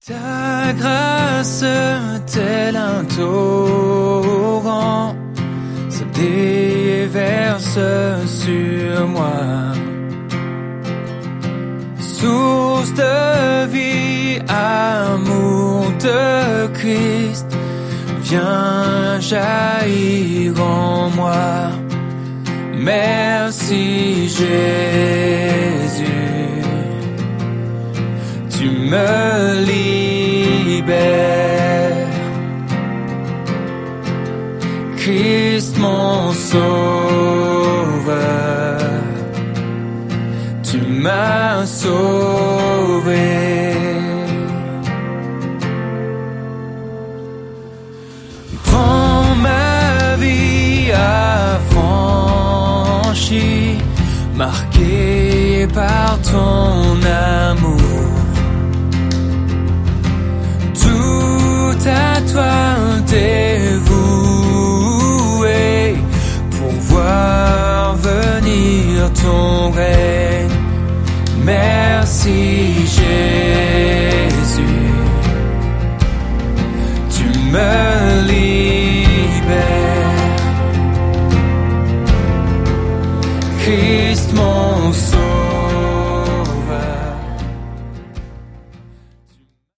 Ta grâce, tel un torrent, se déverse sur moi. Source de vie, amour de Christ, viens jaillir en moi. Merci Jésus, tu me libères. Christ mon sauveur, tu m'as sauvé. Prends ma vie affranchie, marquée par ton amour. Tout à toi dévoué, pour voir venir ton règne. Merci Jésus, tu me libères. Christ mon sauveur,